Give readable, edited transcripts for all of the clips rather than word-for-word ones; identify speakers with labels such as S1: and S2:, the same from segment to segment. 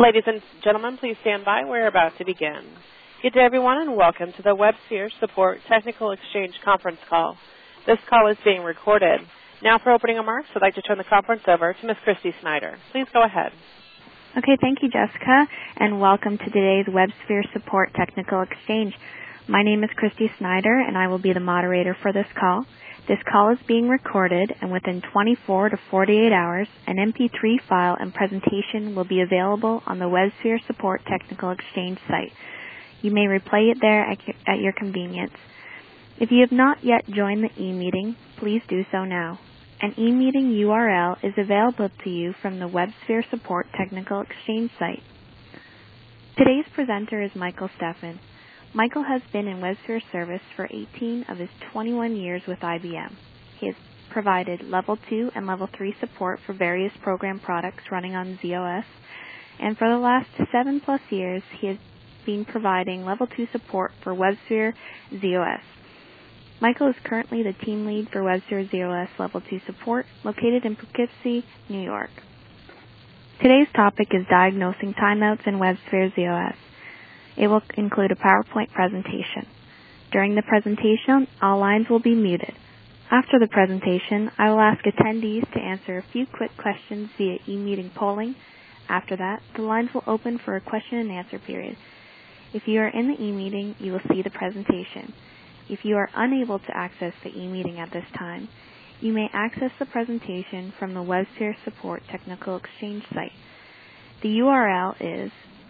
S1: Ladies and gentlemen, please stand by. We're about to begin. Good day, everyone, and welcome to the WebSphere Support Technical Exchange conference call. This call is being recorded. Now for opening remarks, I'd like to turn the conference over to Ms. Christy Snyder. Please go ahead.
S2: Okay, thank you, Jessica, and welcome to today's WebSphere Support Technical Exchange. My name is Christy Snyder, and I will be the moderator for this call. This call is being recorded, and within 24 to 48 hours, an MP3 file and presentation will be available on the WebSphere Support Technical Exchange site. You may replay it there at your convenience. If you have not yet joined the e-meeting, please do so now. An e-meeting URL is available to you from the WebSphere Support Technical Exchange site. Today's presenter is Michael Steffen. Michael has been in WebSphere service for 18 of his 21 years with IBM. He has provided Level 2 and Level 3 support for various program products running on z/OS, and for the last 7+ years, he has been providing Level 2 support for WebSphere z/OS. Michael is currently the team lead for WebSphere z/OS Level 2 support, located in Poughkeepsie, New York. Today's topic is diagnosing timeouts in WebSphere z/OS. It will include a PowerPoint presentation. During the presentation, all lines will be muted. After the presentation, I will ask attendees to answer a few quick questions via e-meeting polling. After that, the lines will open for a question and answer period. If you are in the e-meeting, you will see the presentation. If you are unable to access the e-meeting at this time, you may access the presentation from the WebSphere Support Technical Exchange site. The URL is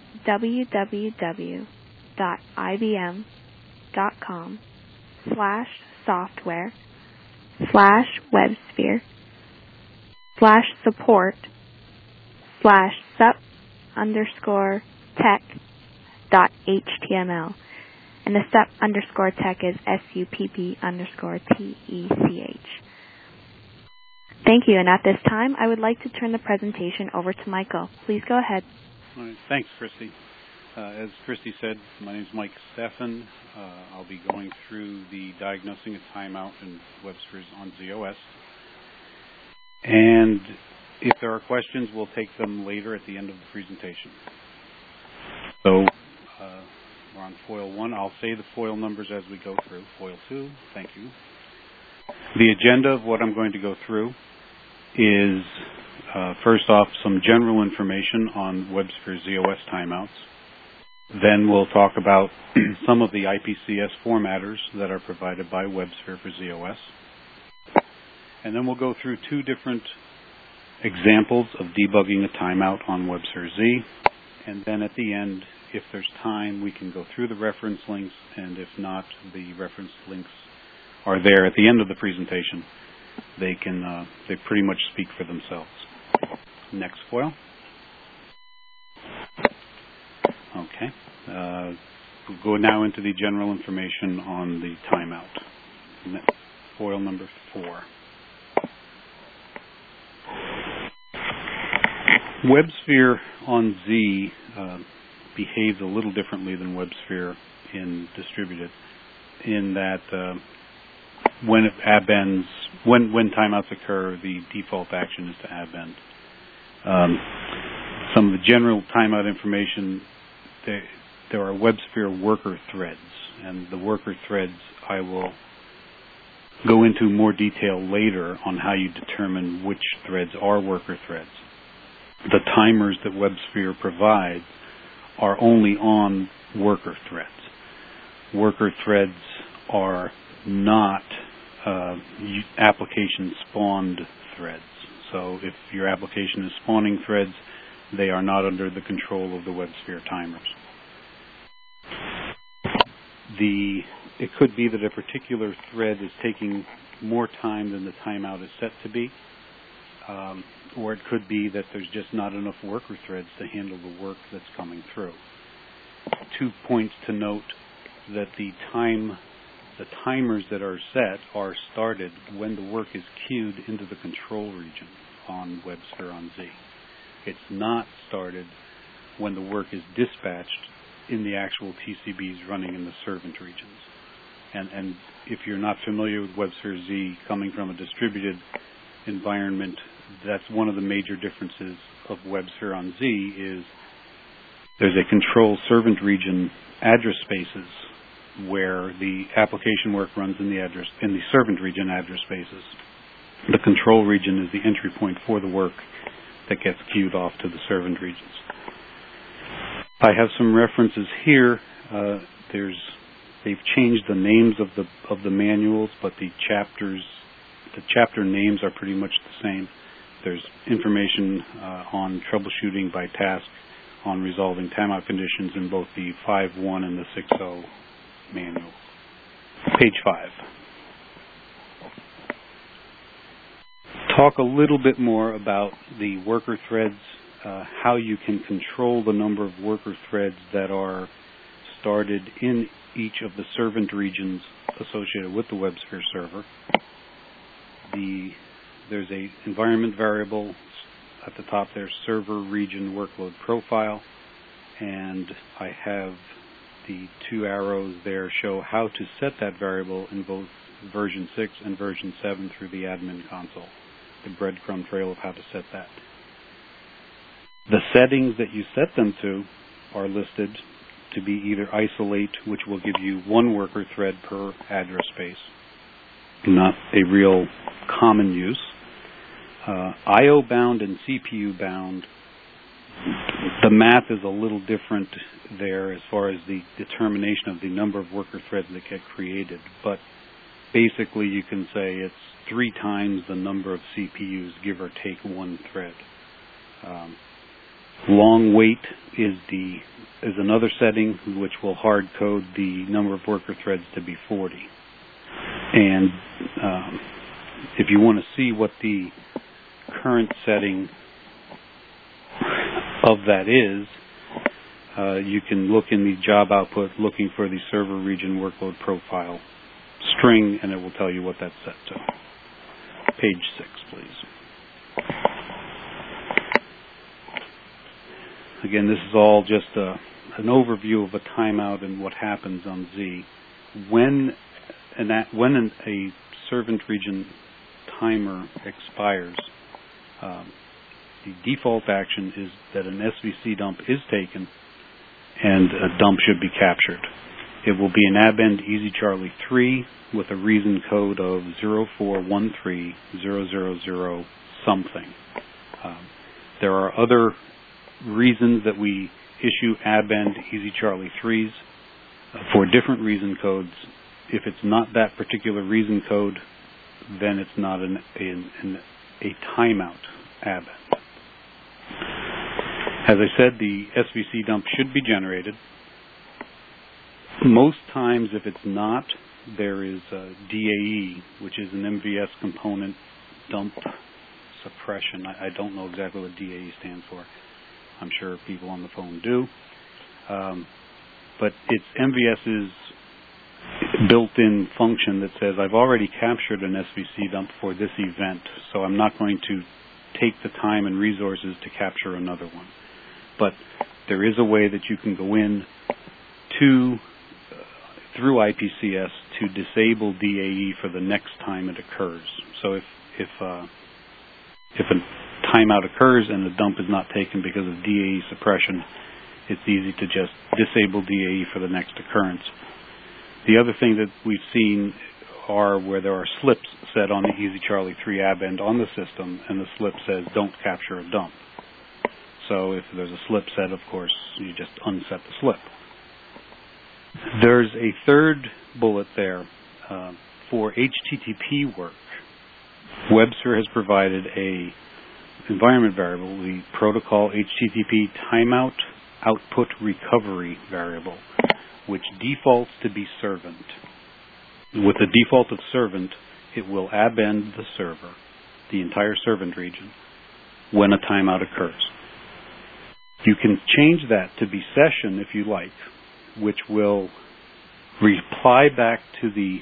S2: www.ibm.com/soft_tech.html. And the _tech is SUPP_TECH. Thank you, and at this time, I would like to turn the presentation over to Michael. Please go ahead.
S3: All right, thanks, Christy. As Christy said, my name is Mike Steffen. I'll be going through the diagnosing a timeout in WebSphere on z/OS. And if there are questions, we'll take them later at the end of the presentation. So we're on foil 1. I'll say the foil numbers as we go through. Foil 2, thank you. The agenda of what I'm going to go through is, first off, some general information on WebSphere z/OS timeouts. Then we'll talk about some of the IPCS formatters that are provided by WebSphere for z/OS. And then we'll go through two different examples of debugging a timeout on WebSphere Z. And then at the end, if there's time, we can go through the reference links, and if not, the reference links are there at the end of the presentation. They pretty much speak for themselves. Next foil. Okay. We'll go now into the general information on the timeout. Foil number 4. WebSphere on Z behaves a little differently than WebSphere in distributed, in that when timeouts occur, the default action is to append. Some of the general timeout information, there are WebSphere worker threads, and the worker threads I will go into more detail later on how you determine which threads are worker threads. The timers that WebSphere provides are only on worker threads. Worker threads are not application spawned threads. So if your application is spawning threads, they are not under the control of the WebSphere timers. It could be that a particular thread is taking more time than the timeout is set to be, or it could be that there's just not enough worker threads to handle the work that's coming through. 2 points to note: that the timers that are set are started when the work is queued into the control region on WebSphere on Z. It's not started when the work is dispatched in the actual TCBs running in the servant regions. And if you're not familiar with WebSphere Z coming from a distributed environment, that's one of the major differences of WebSphere on Z is there's a control servant region address spaces where the application work runs in the servant region address spaces. The control region is the entry point for the work that gets queued off to the servant regions. I have some references here. They've changed the names of the manuals, but the chapter names are pretty much the same. There's information on troubleshooting by task, on resolving timeout conditions in both the 5.1 and the 6.0 manuals. Page 5. Talk a little bit more about the worker threads, how you can control the number of worker threads that are started in each of the servant regions associated with the WebSphere server. There's a environment variable at the top there, server region workload profile, and I have the 2 arrows there show how to set that variable in both version 6 and version 7 through the admin console, the breadcrumb trail of how to set that. The settings that you set them to are listed to be either isolate, which will give you 1 worker thread per address space, not a real common use. I/O bound and CPU bound, the math is a little different there as far as the determination of the number of worker threads that get created, but basically you can say it's 3 times the number of CPUs, give or take 1 thread. Long wait is another setting which will hard code the number of worker threads to be 40. And if you want to see what the current setting of that is, you can look in the job output looking for the server region workload profile string, and it will tell you what that's set to. Page 6, please. Again, this is all just an overview of a timeout and what happens on Z. When a servant region timer expires, the default action is that an SVC dump is taken and a dump should be captured. It will be an ABEND Easy Charlie 3 with a reason code of 04130000 something. There are other reasons that we issue ABEND Easy Charlie 3s for different reason codes. If it's not that particular reason code, then it's not a timeout ABEND. As I said, the SVC dump should be generated. Most times, if it's not, there is DAE, which is an MVS component dump suppression. I don't know exactly what DAE stands for. I'm sure people on the phone do. But it's MVS's built-in function that says, I've already captured an SVC dump for this event, so I'm not going to take the time and resources to capture another one. But there is a way that you can go in through IPCS to disable DAE for the next time it occurs. So if a timeout occurs and the dump is not taken because of DAE suppression, it's easy to just disable DAE for the next occurrence. The other thing that we've seen are where there are slips set on the Easy Charlie 3 ABEND on the system, and the slip says don't capture a dump. So if there's a slip set, of course, you just unset the slip. There's a third bullet there for HTTP work. WebSphere has provided a environment variable, the protocol HTTP timeout output recovery variable, which defaults to be servant. With the default of servant, it will ABEND the server, the entire servant region, when a timeout occurs. You can change that to be session if you like, which will reply back to the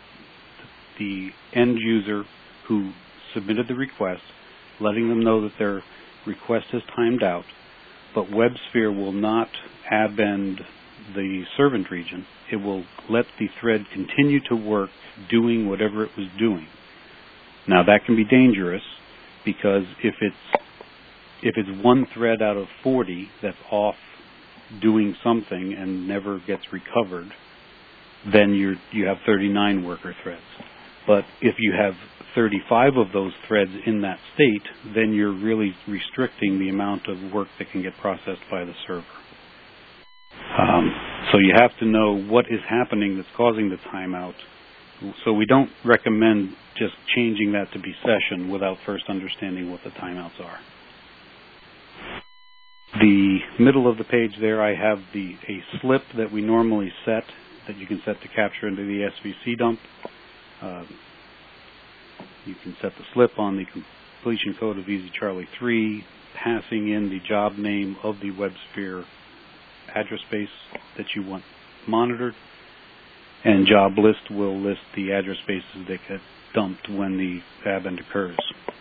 S3: end user who submitted the request, letting them know that their request has timed out, but WebSphere will not ABEND the servant region. It will let the thread continue to work doing whatever it was doing. Now that can be dangerous because if it's one thread out of 40 that's off doing something and never gets recovered, then you have 39 worker threads. But if you have 35 of those threads in that state, then you're really restricting the amount of work that can get processed by the server. So you have to know what is happening that's causing the timeout. So we don't recommend just changing that to be session without first understanding what the timeouts are. The middle of the page there, I have a slip that we normally set, that you can set to capture into the SVC dump. You can set the slip on the completion code of Easy Charlie 3, passing in the job name of the WebSphere address space that you want monitored, and job list will list the address spaces that get dumped when the event occurs.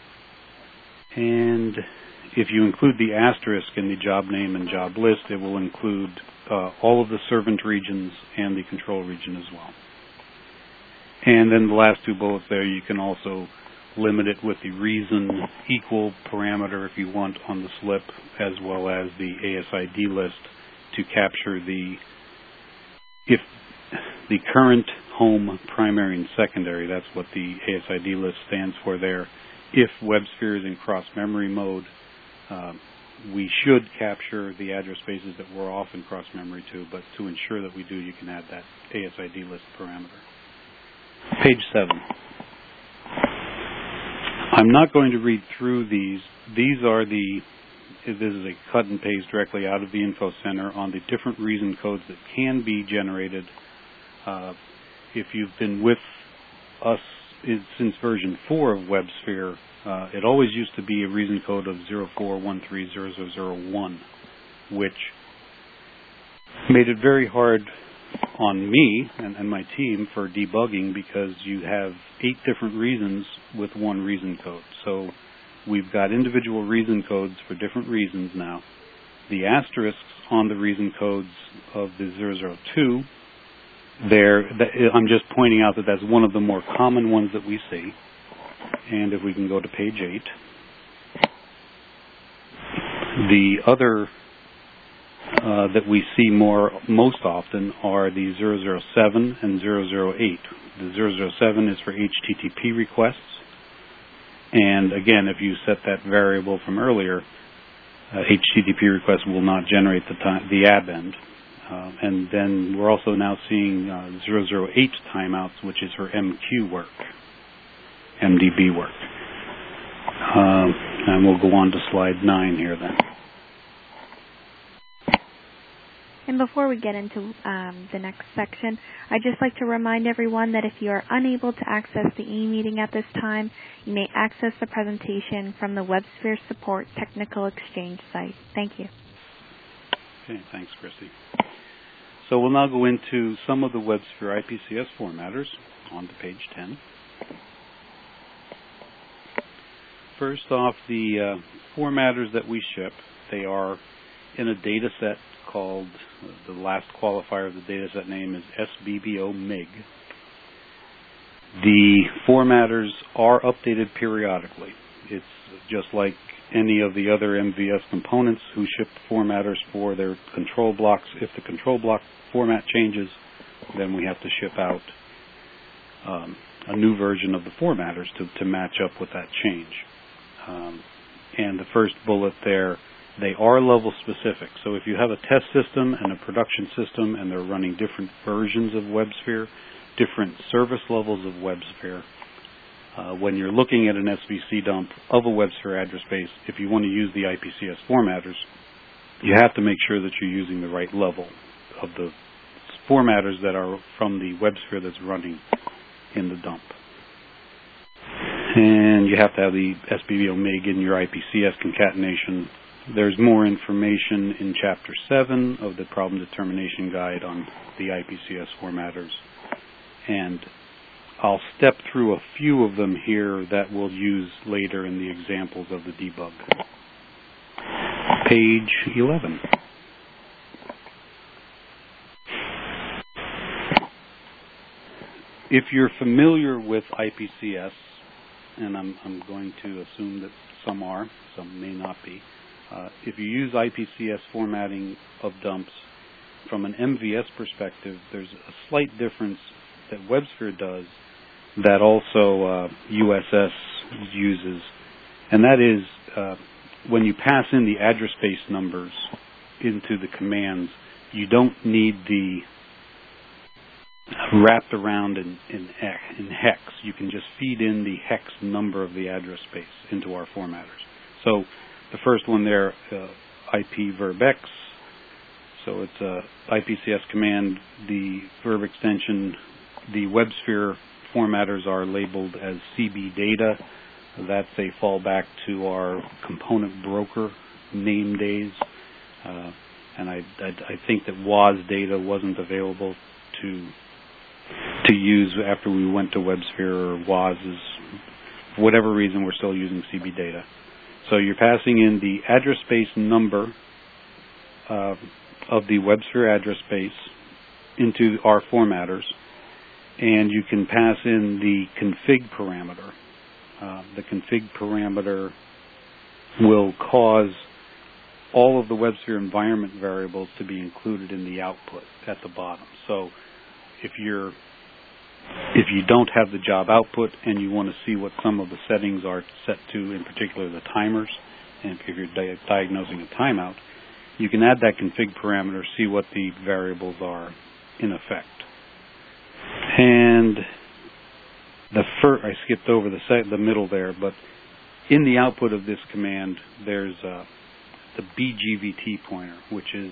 S3: And if you include the asterisk in the job name and job list, it will include all of the servant regions and the control region as well. And then the last two bullets there, you can also limit it with the reason equal parameter if you want on the slip, as well as the ASID list to capture if the current home, primary, and secondary, that's what the ASID list stands for there. If WebSphere is in cross-memory mode, we should capture the address spaces that were off in cross-memory too, but to ensure that we do, you can add that ASID list parameter. Page 7. I'm not going to read through these. This is a cut and paste directly out of the Info Center on the different reason codes that can be generated. If you've been with us since version 4 of WebSphere, it always used to be a reason code of 04130001, which made it very hard on me and my team for debugging, because you have 8 different reasons with one reason code. So we've got individual reason codes for different reasons now. The asterisks on the reason codes of the 002, I'm just pointing out that that's one of the more common ones that we see. And if we can go to page 8, the other that we see most often are the 007 and 008. The 007 is for HTTP requests. And again, if you set that variable from earlier, HTTP requests will not generate the append. And then we're also now seeing 008 timeouts, which is for MQ work, MDB work. And we'll go on to slide 9 here then.
S2: And before we get into the next section, I'd just like to remind everyone that if you are unable to access the e-meeting at this time, you may access the presentation from the WebSphere Support Technical Exchange site. Thank you.
S3: Okay, thanks, Christy. So we'll now go into some of the WebSphere IPCS formatters on to page 10. First off, the formatters that we ship, they are in a data set called, the last qualifier of the data set name is SBBO MIG. The formatters are updated periodically. It's just like any of the other MVS components who ship formatters for their control blocks. If the control block format changes, then we have to ship out a new version of the formatters to match up with that change. And the first bullet there, they are level specific. So if you have a test system and a production system and they're running different versions of WebSphere, different service levels of WebSphere, when you're looking at an SVC dump of a WebSphere address space, if you want to use the IPCS formatters, you have to make sure that you're using the right level of the formatters that are from the WebSphere that's running in the dump. And you have to have the SBBO MIG in your IPCS concatenation. There's more information in Chapter 7 of the Problem Determination Guide on the IPCS formatters. And I'll step through a few of them here that we'll use later in the examples of the debug. Page 11. If you're familiar with IPCS, and I'm going to assume that some are, some may not be, If you use IPCS formatting of dumps from an MVS perspective, there's a slight difference that WebSphere does that also USS uses, and that is when you pass in the address space numbers into the commands, you don't need the wrapped around in hex. You can just feed in the hex number of the address space into our formatters. So the first one there, IP verbx. So it's a IPCS command. The verb extension, the WebSphere formatters are labeled as CB data. That's a fallback to our component broker name days. And I think that WAS data wasn't available to use after we went to WebSphere, or WAS is, for whatever reason, we're still using CB data. So you're passing in the address space number of the WebSphere address space into our formatters, and you can pass in the config parameter. The config parameter will cause all of the WebSphere environment variables to be included in the output at the bottom. So if you don't have the job output and you want to see what some of the settings are set to, in particular the timers, and if you're diagnosing a timeout, you can add that config parameter, see what the variables are in effect. And I skipped over the middle there, but in the output of this command, there's the BGVT pointer, which is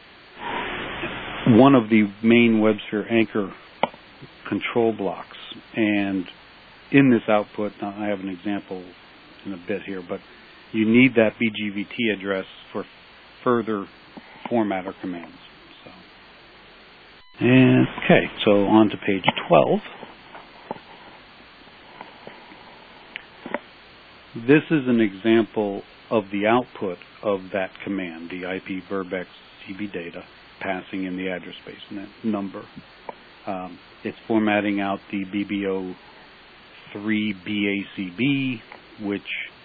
S3: one of the main WebSphere anchor control blocks. And in this output, now I have an example in a bit here, but you need that BGVT address for further formatter commands. So on to page 12. This is an example of the output of that command, the IP verbx CB data, passing in the address space number. It's formatting out the BBO3 BACB, which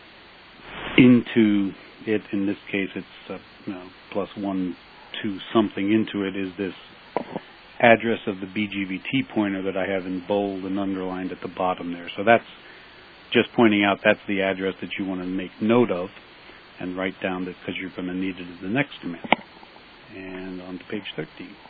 S3: into it, in this case it's plus 1, 2 something into it, is this address of the BGVT pointer that I have in bold and underlined at the bottom there. So that's just pointing out that's the address that you want to make note of and write down that, because you're going to need it in the next command. And on to page 13.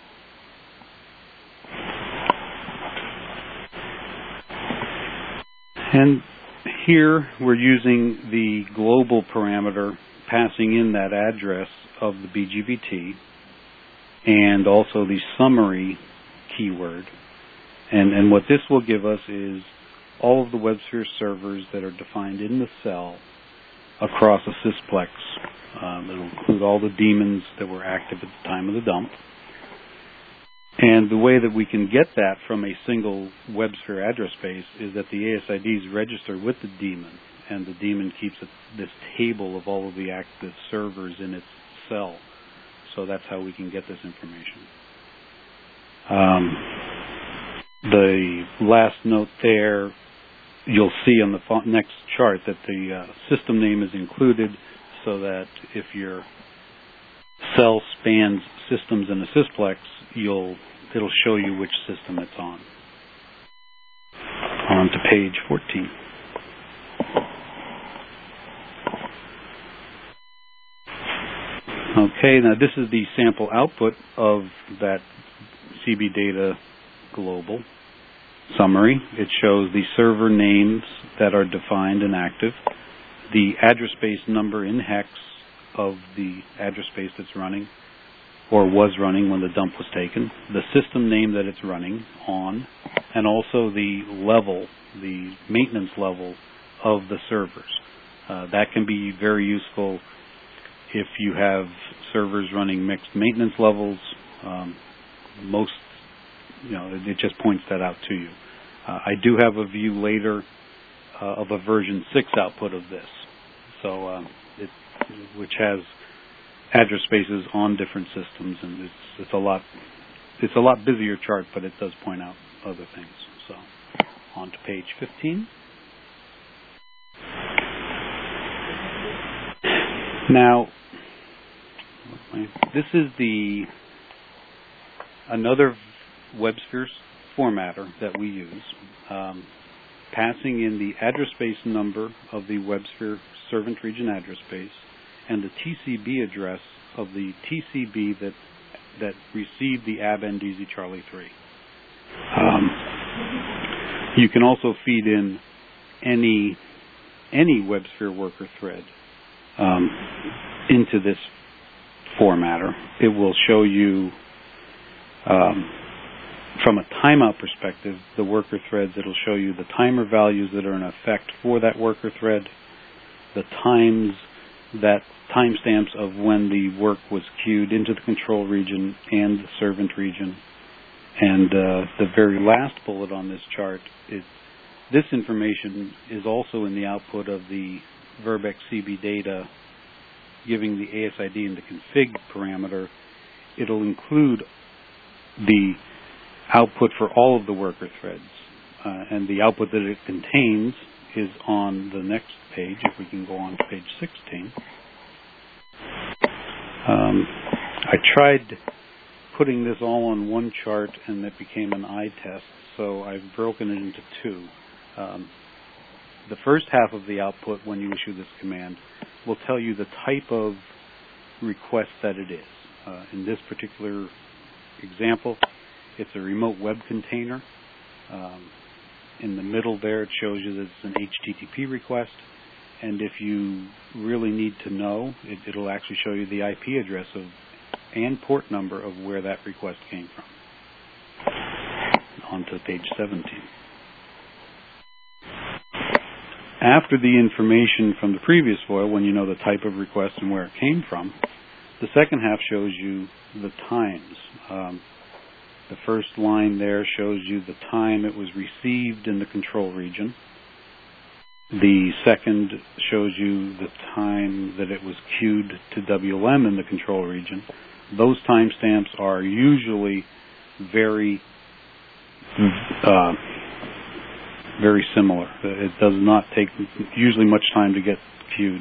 S3: And here we're using the global parameter, passing in that address of the BGVT and also the summary keyword. And what this will give us is all of the WebSphere servers that are defined in the cell across a sysplex. It'll include all the daemons that were active at the time of the dump. And the way that we can get that from a single WebSphere address space is that the ASIDs register with the daemon, and the daemon keeps this table of all of the active servers in its cell. So that's how we can get this information. The last note there, you'll see on the next chart that the system name is included, so that if your cell spans systems in a sysplex, it'll show you which system it's on. On to page 14. Okay, now this is the sample output of that CB data global summary. It shows the server names that are defined and active, the address space number in hex of the address space that's running or was running when the dump was taken, the system name that it's running on, and also the level, the maintenance level of the servers. That can be very useful if you have servers running mixed maintenance levels. It just points that out to you. I do have a view later of a version 6 output of this, so which has address spaces on different systems, and it's a lot busier chart, but it does point out other things. So on to page 15. Now, Okay. This is another WebSphere formatter that we use, passing in the address space number of the WebSphere servant region address space and the TCB address of the TCB that received the ABNDZ Charlie 3. You can also feed in any WebSphere worker thread into this formatter. It will show you, from a timeout perspective, the worker threads. It'll show you the timer values that are in effect for that worker thread, the timestamps of when the work was queued into the control region and the servant region. And the very last bullet on this chart is this information is also in the output of the Verbex CB data, giving the ASID and the config parameter. It'll include the output for all of the worker threads, and the output that it contains is on the next page. If we can go on to page 16. I tried putting this all on one chart, and it became an eye test, so I've broken it into two. The first half of the output, when you issue this command, will tell you the type of request that it is. In this particular example, it's a remote web container. In the middle there, it shows you that it's an HTTP request. And if you really need to know, it'll actually show you the IP address and port number of where that request came from. On to page 17. After the information from the previous foil, when you know the type of request and where it came from, the second half shows you the times. The first line there shows you the time it was received in the control region. The second shows you the time that it was queued to WLM in the control region. Those timestamps are usually very similar. It does not take usually much time to get queued.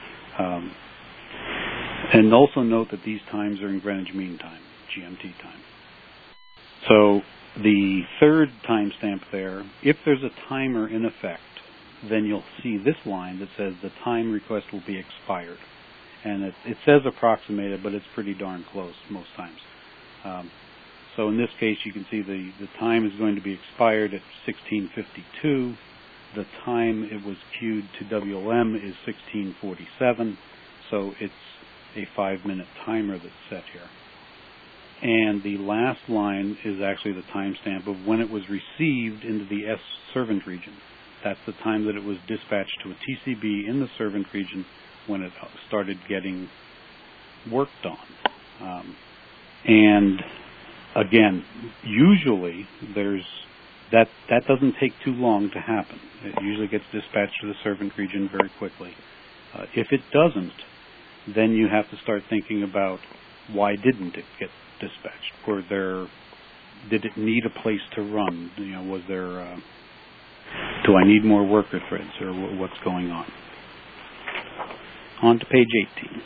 S3: And also note that these times are in Greenwich Mean Time, GMT time. So the third timestamp there, if there's a timer in effect, then you'll see this line that says the time request will be expired. And it says approximated, but it's pretty darn close most times. So in this case, you can see the time is going to be expired at 16:52. The time it was queued to WLM is 16:47. So it's a 5-minute timer that's set here. And the last line is actually the timestamp of when it was received into the S servant region. That's the time that it was dispatched to a TCB in the servant region when it started getting worked on. And again, usually that doesn't take too long to happen. It usually gets dispatched to the servant region very quickly. If it doesn't, then you have to start thinking about why didn't it get dispatched? Did it need a place to run? Was there? Do I need more worker threads, or what's going on? On to page 18.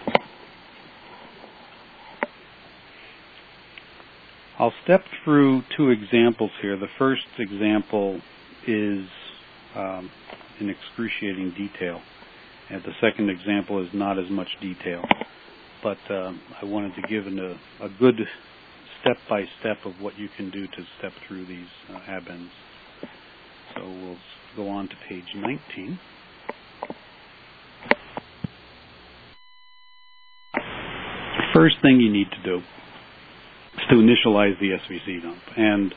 S3: I'll step through two examples here. The first example is in excruciating detail, and the second example is not as much detail. But I wanted to give a good step-by-step of what you can do to step through these ABNs. So we'll go on to page 19. First thing you need to do is to initialize the SVC dump. And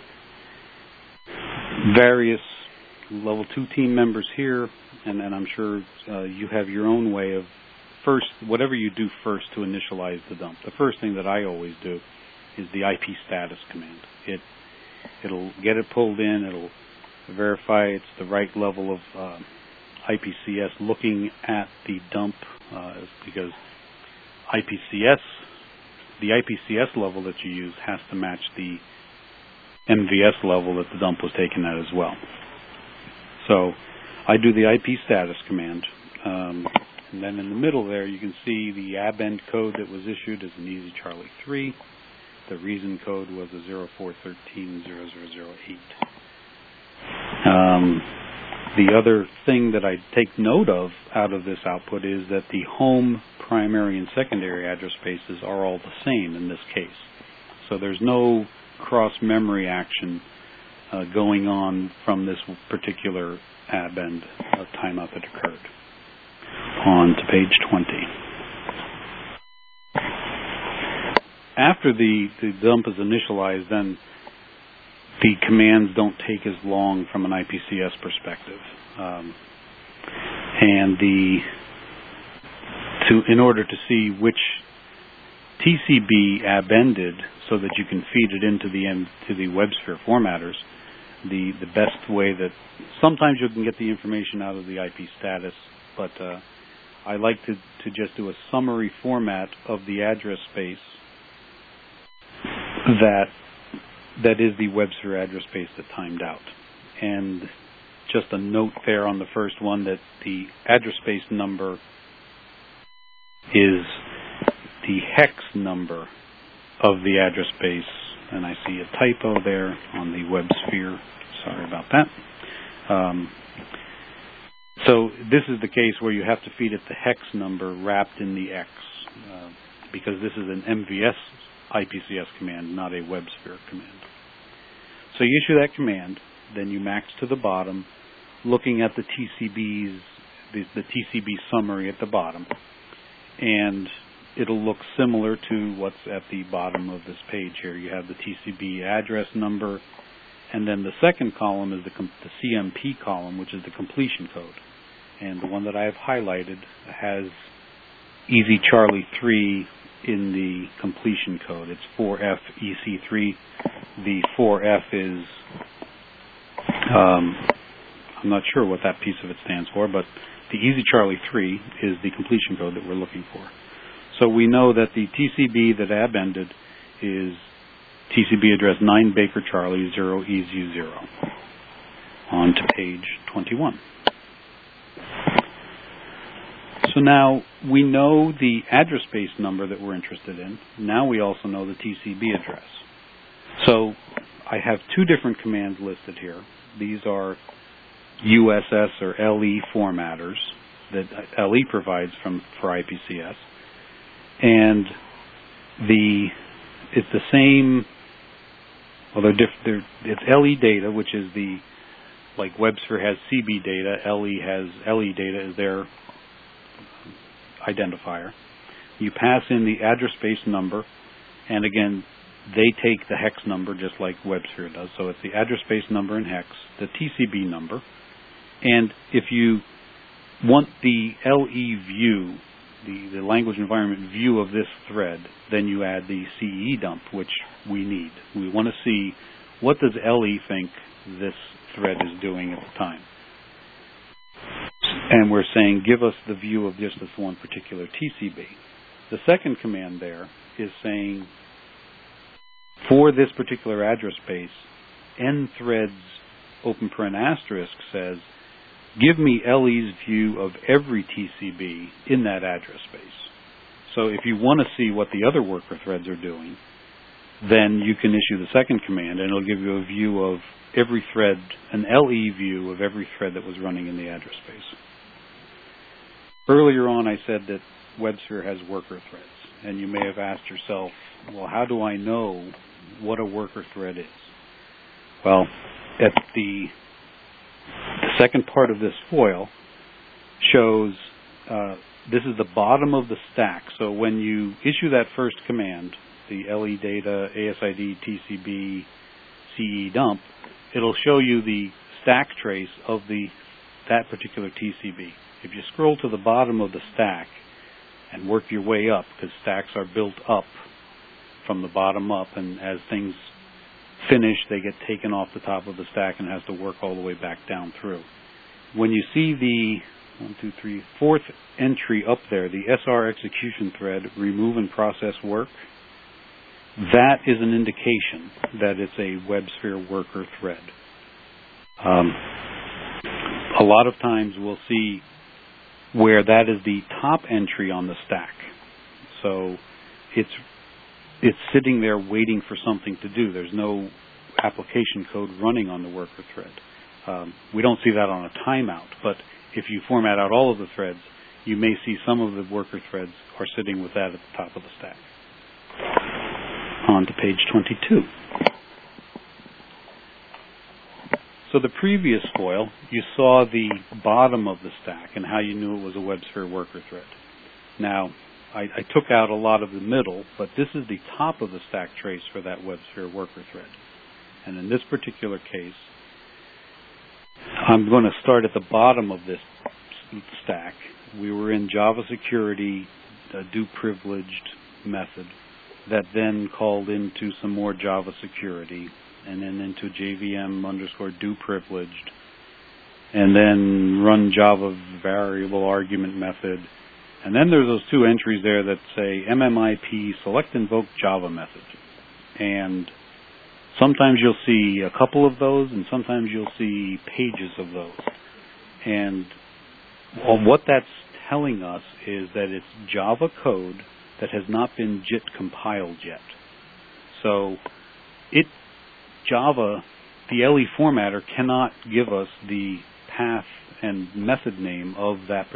S3: various level 2 team members here, and I'm sure you have your own way of whatever you do first to initialize the dump. The first thing that I always do is the IP status command. It'll get it pulled in, it'll verify it's the right level of IPCS looking at the dump, because the IPCS level that you use has to match the MVS level that the dump was taken at as well. So I do the IP status command. And then in the middle there, you can see the ABEND code that was issued as an Easy Charlie 3. The reason code was a 04130008. The other thing that I take note of out of this output is that the home, primary, and secondary address spaces are all the same in this case. So there's no cross-memory action going on from this particular ABEND timeout that occurred. On to page 20. After the dump is initialized, then the commands don't take as long from an IPCS perspective. In order to see which TCB ABENDed so that you can feed it into the WebSphere formatters, the best way that sometimes you can get the information out of the IP status, but I like to just do a summary format of the address space that is the WebSphere address space that timed out. And just a note there on the first one that the address space number is the hex number of the address space, and I see a typo there on the WebSphere. Sorry about that. So this is the case where you have to feed it the hex number wrapped in the X, because this is an MVS IPCS command, not a WebSphere command. So you issue that command, then you max to the bottom, looking at the TCBs, the TCB summary at the bottom, and it'll look similar to what's at the bottom of this page here. You have the TCB address number, and then the second column is the CMP column, which is the completion code. And the one that I have highlighted has Easy Charlie 3 in the completion code. It's 4F EC3. The 4F is, I'm not sure what that piece of it stands for, but the Easy Charlie 3 is the completion code that we're looking for. So we know that the TCB that ABENDed is TCB address 9 Baker Charlie 0 EZ0. On to page 21. So now we know the address space number that we're interested in. Now we also know the TCB address. So I have two different commands listed here. These are USS or LE formatters that LE provides for IPCS. And it's the same, well, it's LE data, which is like WebSphere has CB data, LE has LE data as their identifier. You pass in the address space number, and again, they take the hex number just like WebSphere does. So it's the address space number in hex, the TCB number, and if you want the LE view, the language environment view of this thread, then you add the CE dump, which we need. We want to see what does LE think this thread is doing at the time. And we're saying give us the view of just this one particular TCB. The second command there is saying for this particular address space, n threads open paren asterisk says give me LE's view of every TCB in that address space. So if you want to see what the other worker threads are doing, then you can issue the second command, and it'll give you a view of every thread, an LE view of every thread that was running in the address space. Earlier on, I said that WebSphere has worker threads, and you may have asked yourself, well, how do I know what a worker thread is? Well, at the second part of this foil shows this is the bottom of the stack. So when you issue that first command, the LE data, ASID, TCB, CE dump, it'll show you the stack trace of that particular TCB. If you scroll to the bottom of the stack and work your way up, because stacks are built up from the bottom up, and as things finish, they get taken off the top of the stack and has to work all the way back down through. When you see the fourth entry up there, the SR execution thread, remove and process work, that is an indication that it's a WebSphere worker thread. A lot of times we'll see where that is the top entry on the stack. So it's sitting there waiting for something to do. There's no application code running on the worker thread. We don't see that on a timeout, but if you format out all of the threads, you may see some of the worker threads are sitting with that at the top of the stack. On to page 22. So the previous foil, you saw the bottom of the stack and how you knew it was a WebSphere worker thread. Now, I took out a lot of the middle, but this is the top of the stack trace for that WebSphere worker thread. And in this particular case, I'm going to start at the bottom of this stack. We were in Java security, a do privileged method that then called into some more Java security, and then into JVM _ do privileged, and then run Java variable argument method. And then there's those two entries there that say MMIP select invoke Java method. And sometimes you'll see a couple of those, and sometimes you'll see pages of those. And what that's telling us is that it's Java code that has not been JIT compiled yet. So Java, the LE formatter, cannot give us the path and method name of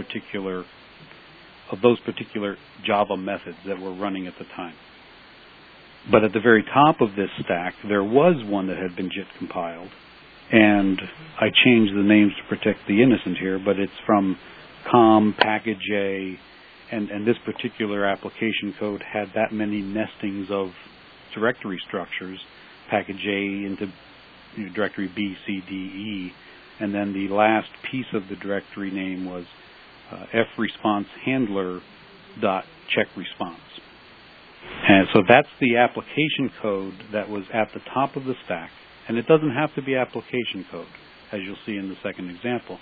S3: those particular Java methods that were running at the time. But at the very top of this stack, there was one that had been JIT compiled, and I changed the names to protect the innocent here, but it's from COM, package A, and this particular application code had that many nestings of directory structures, package A into directory B, C, D, E, and then the last piece of the directory name was fresponse handler dot check response. And so that's the application code that was at the top of the stack, and it doesn't have to be application code, as you'll see in the second example.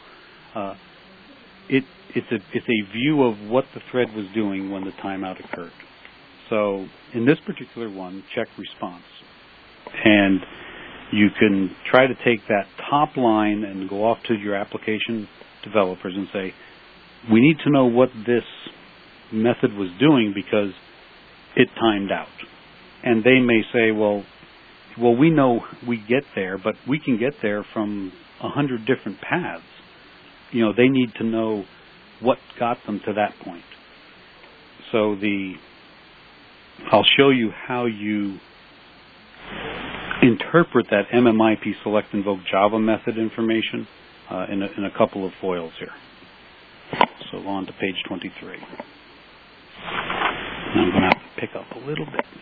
S3: It's a view of what the thread was doing when the timeout occurred. So in this particular one, check response. And you can try to take that top line and go off to your application developers and say, we need to know what this method was doing because it timed out. And they may say, well, we know we get there, but we can get there from 100 different paths. They need to know what got them to that point. So I'll show you how you interpret that MMIP select invoke Java method information in a couple of foils here. So on to page 23. I'm going to have to pick up a little bit.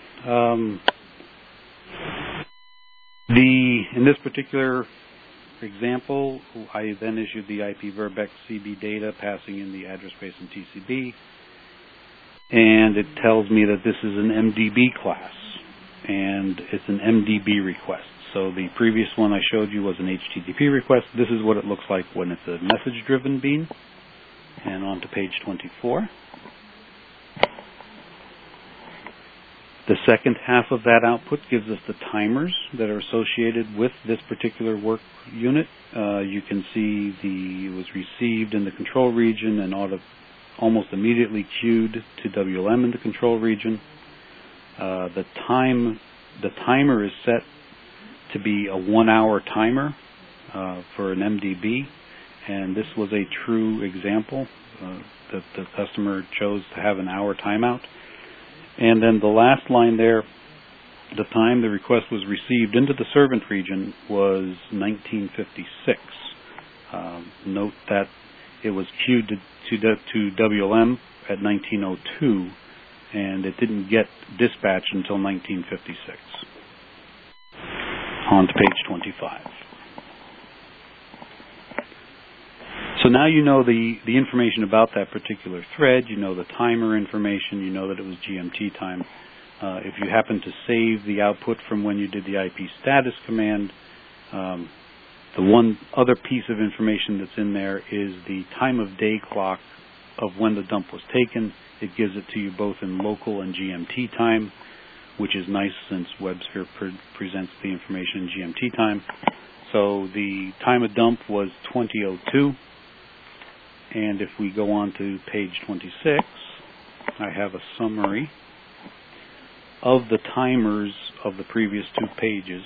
S3: In this particular example, I then issued the IP verbex CB data, passing in the address space and TCB, and it tells me that this is an MDB class, and it's an MDB request. So the previous one I showed you was an HTTP request. This is what it looks like when it's a message-driven bean. And on to page 24. The second half of that output gives us the timers that are associated with this particular work unit. You can see it was received in the control region and almost immediately queued to WLM in the control region. The timer is set to be a 1-hour timer for an MDB, and this was a true example. The customer chose to have an hour timeout. And then the last line there, the time the request was received into the servant region was 1956. Note that it was queued to WLM at 1902, and it didn't get dispatched until 1956. On to page 25. So now you know the information about that particular thread. You know the timer information. You know that it was GMT time. If you happen to save the output from when you did the IP status command, the one other piece of information that's in there is the time of day clock of when the dump was taken. It gives it to you both in local and GMT time, which is nice since WebSphere presents the information in GMT time. So the time of dump was 20:02. And if we go on to page 26, I have a summary of the timers of the previous 2 pages.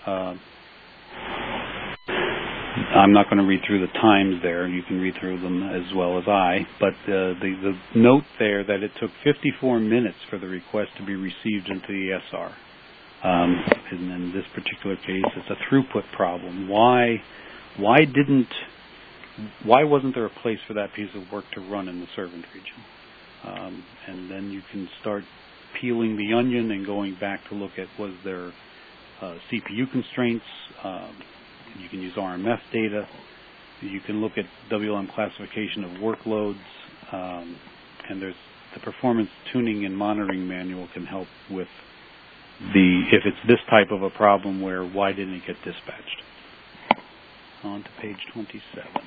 S3: I'm not going to read through the times there. You can read through them as well as I. But the note there that it took 54 minutes for the request to be received into the SR. And in this particular case, it's a throughput problem. Why wasn't there a place for that piece of work to run in the servant region? And then you can start peeling the onion and going back to look at, was there CPU constraints? You can use RMF data. You can look at WLM classification of workloads. And there's the performance tuning and monitoring manual can help with if it's this type of a problem where why didn't it get dispatched. On to page 27.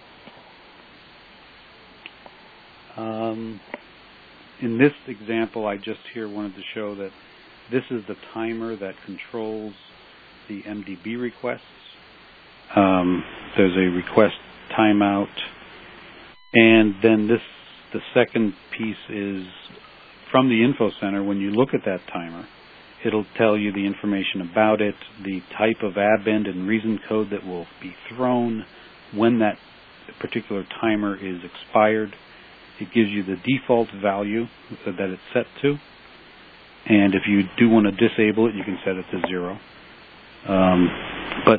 S3: In this example, I just here wanted to show that this is the timer that controls the MDB requests. There's a request timeout, and then the second piece is from the info center. When you look at that timer, it'll tell you the information about it, the type of addend and reason code that will be thrown, when that particular timer is expired. It gives you the default value that it's set to, and if you do want to disable it, you can set it to 0. But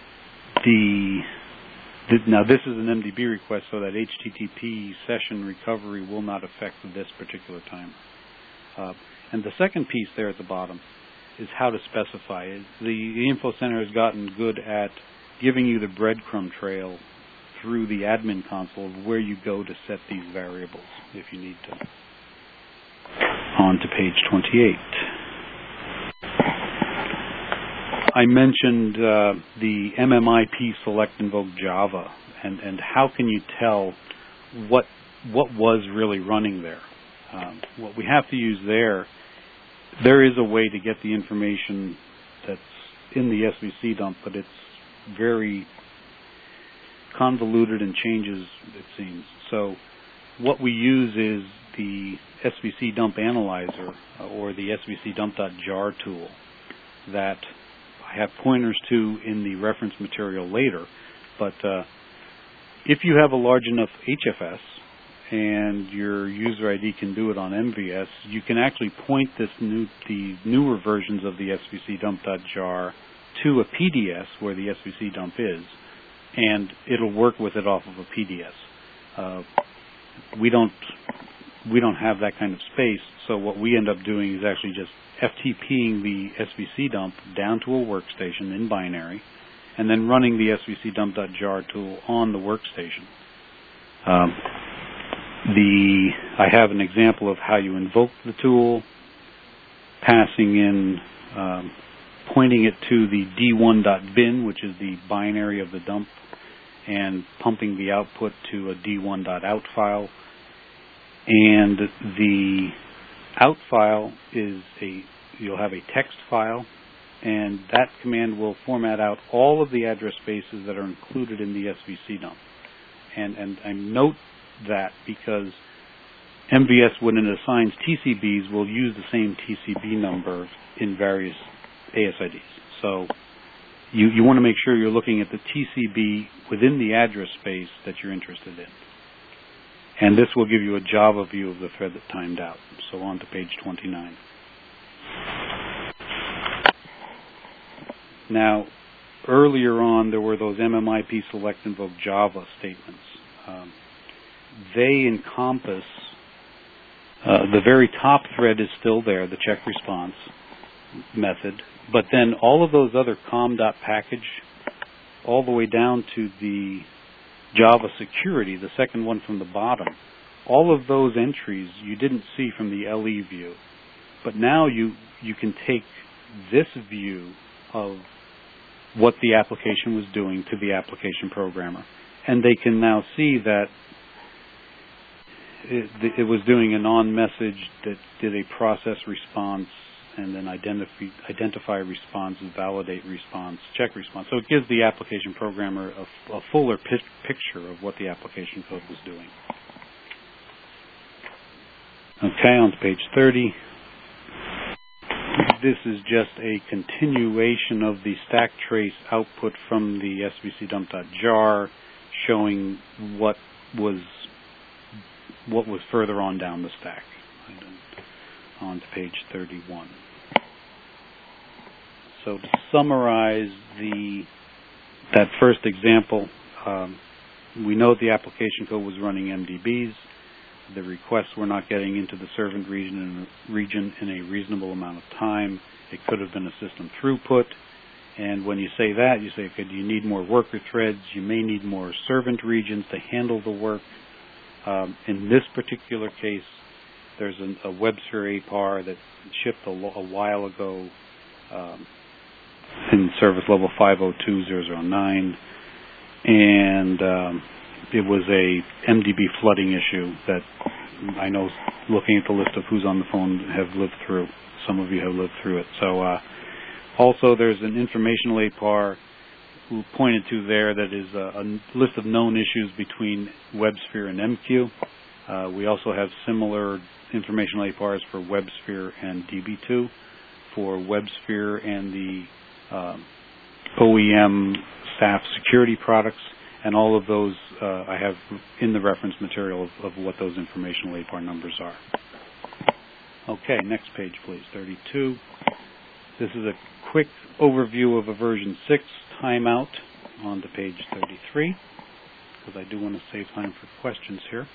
S3: now this is an MDB request, so that HTTP session recovery will not affect this particular timer. And the second piece there at the bottom is how to specify it. The Info Center has gotten good at giving you the breadcrumb trail through the admin console of where you go to set these variables if you need to. On to page 28. I mentioned the MMIP select invoke Java, and how can you tell what was really running there? What we have to use there is a way to get the information that's in the SVC dump, but it's very convoluted and changes, it seems. So what we use is the SVC dump analyzer or the SVC dump.jar tool that I have pointers to in the reference material later. But if you have a large enough HFS and your user ID can do it on MVS, you can actually point the newer versions of the SVC dump.jar to a PDS where the SVC dump is, and it'll work with it off of a PDS. We don't have that kind of space, so what we end up doing is actually just FTPing the SVC dump down to a workstation in binary, and then running the SVC dump.jar tool on the workstation. I have an example of how you invoke the tool, passing in, pointing it to the d1.bin, which is the binary of the dump, and pumping the output to a d1.out file. And the out file is you'll have a text file, and that command will format out all of the address spaces that are included in the SVC dump. And I note that because MVS, when it assigns TCBs, will use the same TCB number in various ASIDs. So you want to make sure you're looking at the TCB within the address space that you're interested in. And this will give you a Java view of the thread that timed out. So on to page 29. Now, earlier on, there were those MMIP select invoke Java statements. They encompass the very top thread is still there, the check response method, but then all of those other com.package, all the way down to the Java security, the second one from the bottom, all of those entries you didn't see from the LE view. But now you can take this view of what the application was doing to the application programmer. And they can now see that it was doing an on message that did a process response and then identify response, validate response, check response. So it gives the application programmer a fuller picture of what the application code was doing. Okay, on to page 30. This is just a continuation of the stack trace output from the svcdump.jar, showing what was further on down the stack. On to page 31. So to summarize that first example, we know the application code was running MDBs. The requests were not getting into the servant region in a reasonable amount of time. It could have been a system throughput. And when you say that, you say, okay, do you need more worker threads? You may need more servant regions to handle the work. In this particular case, there's a WebSphere APAR that shipped a while ago in service level 502009, and it was a MDB flooding issue that I know, looking at the list of who's on the phone, have lived through. Some of you have lived through it. So also there's an informational APAR pointed to there that is a list of known issues between WebSphere and MQ. We also have similar informational APARs for WebSphere and DB2, for WebSphere and the OEM staff security products, and all of those I have in the reference material of what those informational APAR numbers are. Okay, next page please, 32. This is a quick overview of a version 6 timeout. On to page 33, because I do want to save time for questions here.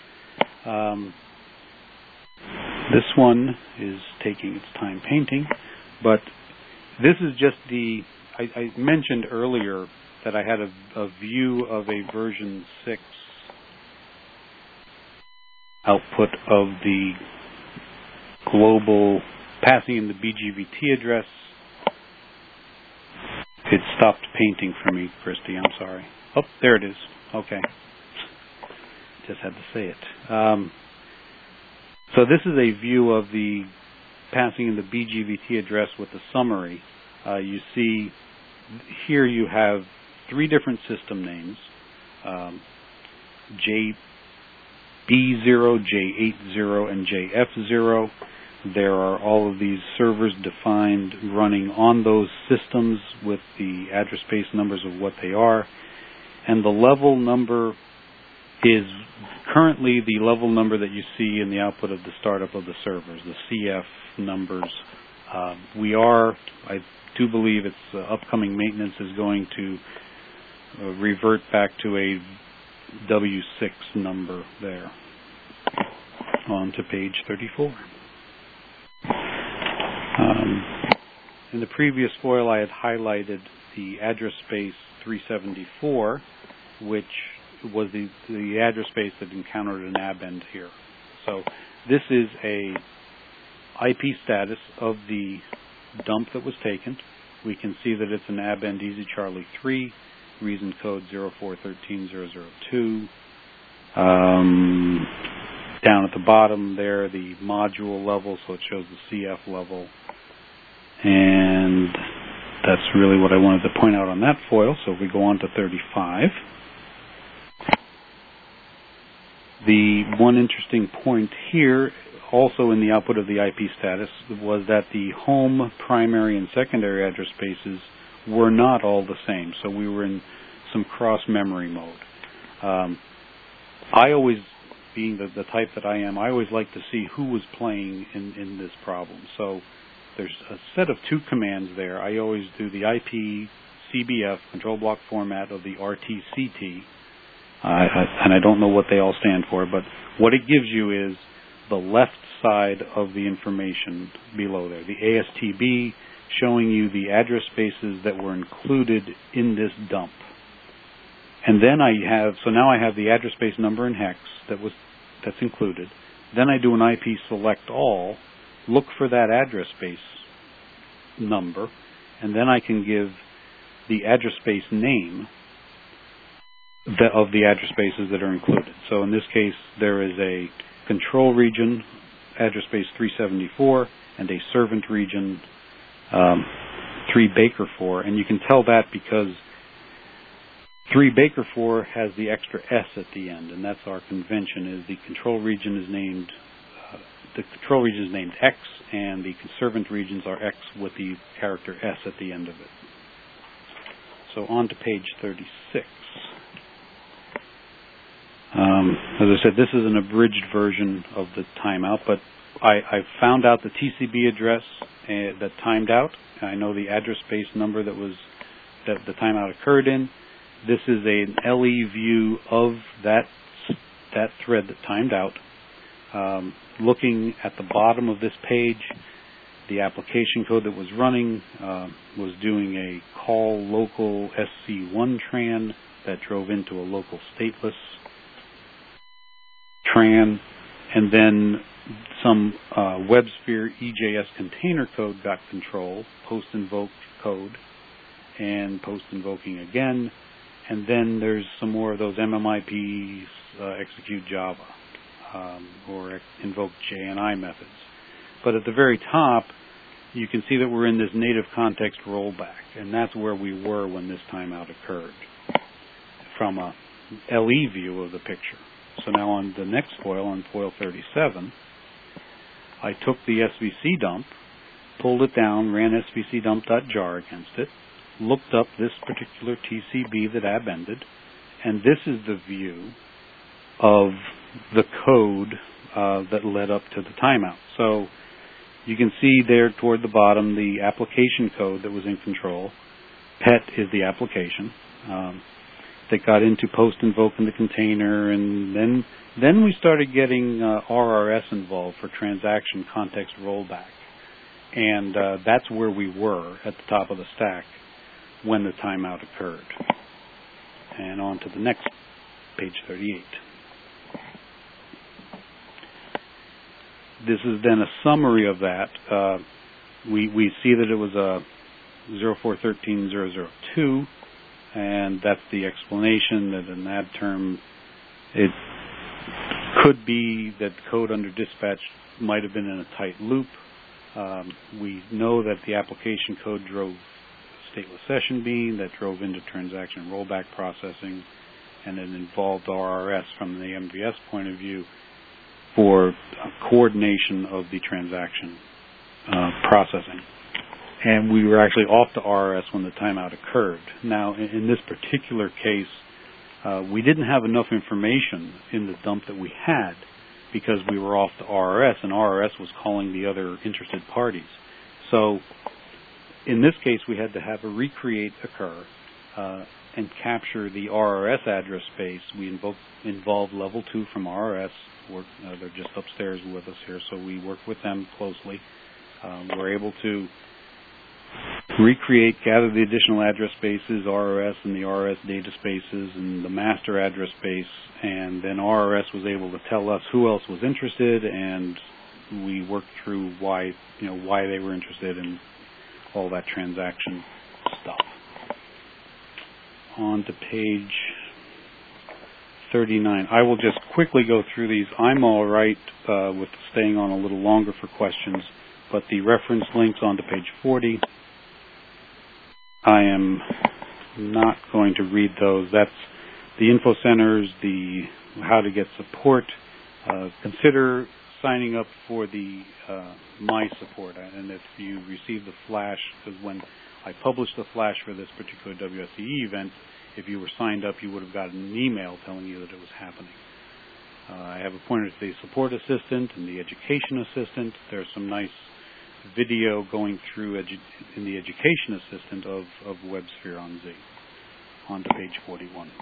S3: This one is taking its time painting, but this is just I mentioned earlier that I had a view of a version 6 output of the global passing in the BGVT address. It stopped painting for me, Christy. I'm sorry. Oh, there it is. Okay. Just had to say it. So this is a view of the passing in the BGVT address with the summary. You see here you have 3 different system names, JB0, J80, and JF0. There are all of these servers defined running on those systems with the address space numbers of what they are. And the level number is currently the level number that you see in the output of the startup of the servers, the CF numbers. I do believe its upcoming maintenance is going to revert back to a W6 number there. On to page 34. In the previous foil, I had highlighted the address space 374, which was the address space that encountered an abend here. So this is a IP status of the dump that was taken. We can see that it's an abend Easy Charlie 3, reason code 0413002. Down at the bottom there, the module level, so it shows the CF level. And that's really what I wanted to point out on that foil. So if we go on to 35. The one interesting point here, also in the output of the IP status, was that the home, primary, and secondary address spaces were not all the same. So we were in some cross-memory mode. I always, being the type that I am, I always like to see who was playing in this problem. So there's a set of 2 commands there. I always do the IP CBF, control block format of the RTCT, and I don't know what they all stand for, but what it gives you is the left side of the information below there, the ASTB showing you the address spaces that were included in this dump. And then now I have the address space number and hex that's included. Then I do an IP select all, look for that address space number, and then I can give the address space name of the address spaces that are included. So in this case, there is a control region, address space 374, and a servant region 3 Baker 4. And you can tell that because 3 Baker 4 has the extra S at the end, and that's our convention. Is the control region is named X, and the servant regions are X with the character S at the end of it. So on to page 36. As I said, this is an abridged version of the timeout, but I found out the TCB address that timed out. I know the address space number that the timeout occurred in. This is an LE view of that thread that timed out. Looking at the bottom of this page, the application code that was running was doing a call local SC1 tran that drove into a local stateless tran, and then some WebSphere EJS container code got control, post-invoke code, and post-invoking again, and then there's some more of those MMIPs, execute Java, or invoke JNI methods. But at the very top, you can see that we're in this native context rollback, and that's where we were when this timeout occurred, from a LE view of the picture. So now on the next foil, on foil 37, I took the SVC dump, pulled it down, ran svcdump.jar against it, looked up this particular TCB that appended, and this is the view of the code that led up to the timeout. So you can see there toward the bottom the application code that was in control. PET is the application. They got into post-invoke in the container, and then we started getting RRS involved for transaction context rollback. And that's where we were at the top of the stack when the timeout occurred. And on to the next, page 38. This is then a summary of that. We see that it was a 0413.002, and that's the explanation that in that term it could be that code under dispatch might have been in a tight loop. We know that the application code drove stateless session bean that drove into transaction rollback processing, and it involved RRS from the MVS point of view for coordination of the transaction processing. And we were actually off to RRS when the timeout occurred. Now, in this particular case, we didn't have enough information in the dump that we had because we were off to RRS, and RRS was calling the other interested parties. So in this case, we had to have a recreate occur and capture the RRS address space. We involved level 2 from RRS. They're just upstairs with us here, so we worked with them closely. We're able to recreate, gather the additional address spaces, RRS and the RRS data spaces, and the master address space, and then RRS was able to tell us who else was interested, and we worked through why they were interested in all that transaction stuff. On to page 39. I will just quickly go through these. I'm all right with staying on a little longer for questions, but the reference links onto page 40, I am not going to read those. That's the info centers, the how to get support. Consider signing up for the My Support, and if you receive the flash, because when I published the flash for this particular WSCE event, if you were signed up, you would have gotten an email telling you that it was happening. I have appointed the support assistant and the education assistant. There's some nice video going through in the education assistant of WebSphere on Z. On to page 41.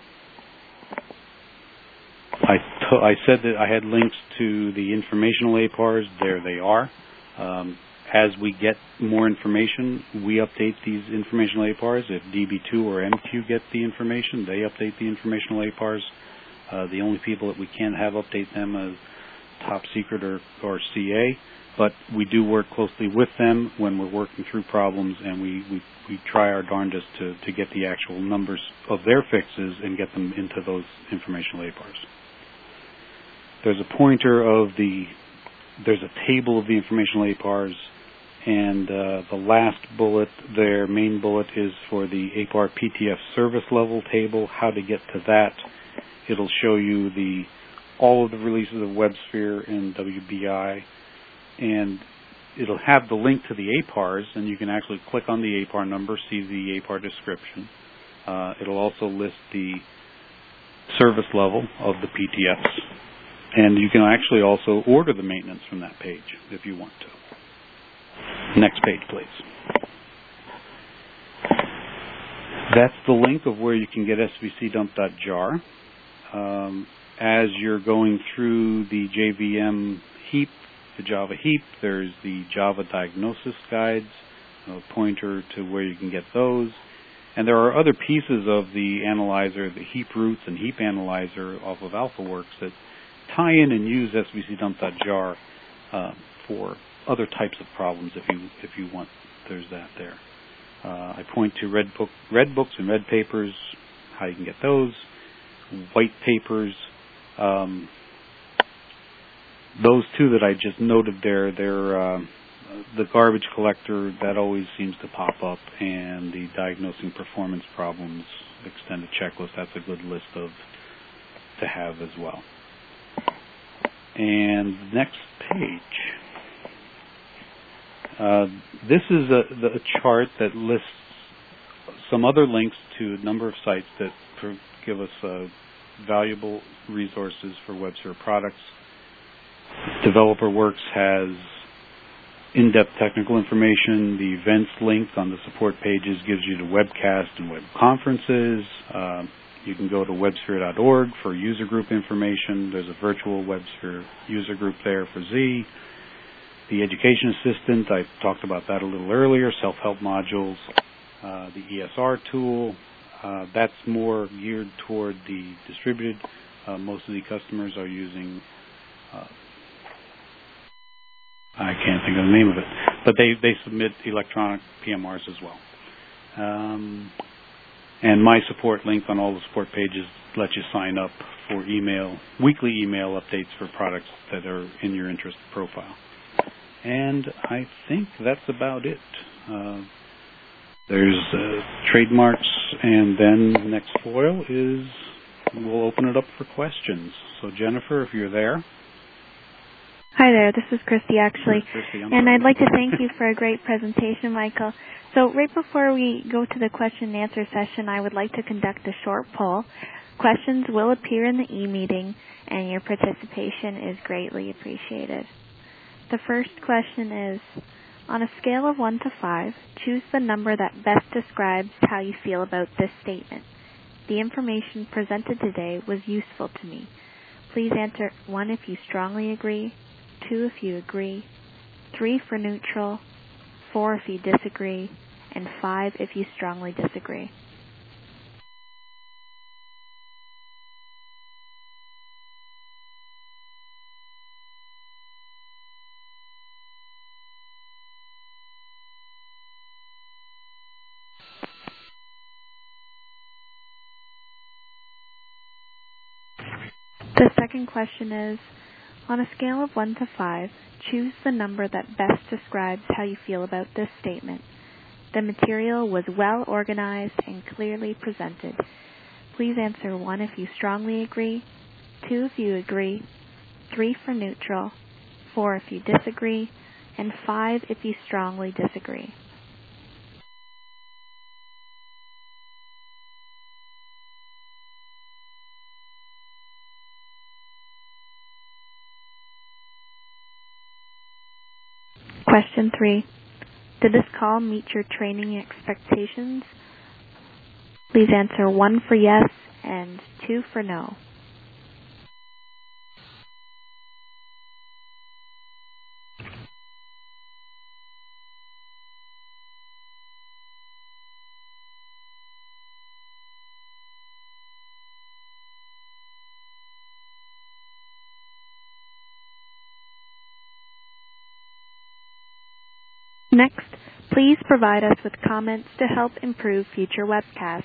S3: I said that I had links to the informational APARs. There they are. As we get more information, we update these informational APARs. If DB2 or MQ get the information, they update the informational APARs. The only people that we can't have update them is top secret or CA, but we do work closely with them when we're working through problems, and we try our darndest to get the actual numbers of their fixes and get them into those informational APARs. There's a pointer of there's a table of the informational APARs And the last bullet, their main bullet, is for the APAR PTF service level table. How to get to that? It'll show you all of the releases of WebSphere and WBI, and it'll have the link to the APARs, and you can actually click on the APAR number, see the APAR description. It'll also list the service level of the PTFs, and you can actually also order the maintenance from that page if you want to. Next page, please. That's the link of where you can get svcdump.jar. As you're going through the JVM heap, the Java heap, there's the Java diagnosis guides, a pointer to where you can get those. And there are other pieces of the analyzer, the heap roots and heap analyzer off of AlphaWorks that tie in and use svcdump.jar for other types of problems if you want. There's that there. I point to red books and red papers, how you can get those. White papers, those two that I just noted there, they're the garbage collector, that always seems to pop up, and the diagnosing performance problems extended checklist, that's a good list to have as well. And next page. This is a chart that lists some other links to a number of sites that give us valuable resources for WebSphere products. DeveloperWorks has in-depth technical information. The events link on the support pages gives you the webcast and web conferences. You can go to websphere.org for user group information. There's a virtual WebSphere user group there for Z. The Education Assistant, I talked about that a little earlier, self-help modules, the ESR tool. That's more geared toward the distributed. Most of the customers are using, I can't think of the name of it, but they submit electronic PMRs as well. And my support link on all the support pages lets you sign up for weekly email updates for products that are in your interest profile. And I think that's about it. There's trademarks, and then the next foil is we'll open it up for questions. So Jennifer, if you're there.
S2: Hi there, this is Christy actually.
S3: Christy,
S2: and I'd like to thank you for a great presentation, Michael. So right before we go to the question and answer session, I would like to conduct a short poll. Questions will appear in the e-meeting, and your participation is greatly appreciated. The first question is, on a scale of 1 to 5, choose the number that best describes how you feel about this statement. The information presented today was useful to me. Please answer 1 if you strongly agree, 2 if you agree, 3 for neutral, 4 if you disagree, and 5 if you strongly disagree. The second question is, on a scale of 1 to 5, choose the number that best describes how you feel about this statement. The material was well organized and clearly presented. Please answer 1 if you strongly agree, 2 if you agree, 3 for neutral, 4 if you disagree, and 5 if you strongly disagree. Question 3. Did this call meet your training expectations? Please answer 1 for yes and 2 for no. Next, please provide us with comments to help improve future webcasts.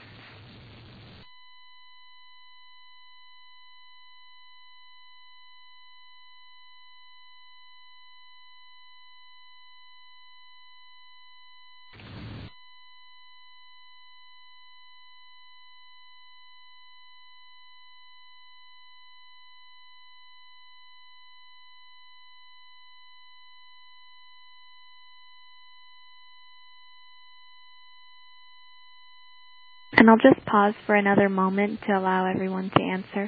S2: And I'll just pause for another moment to allow everyone to answer.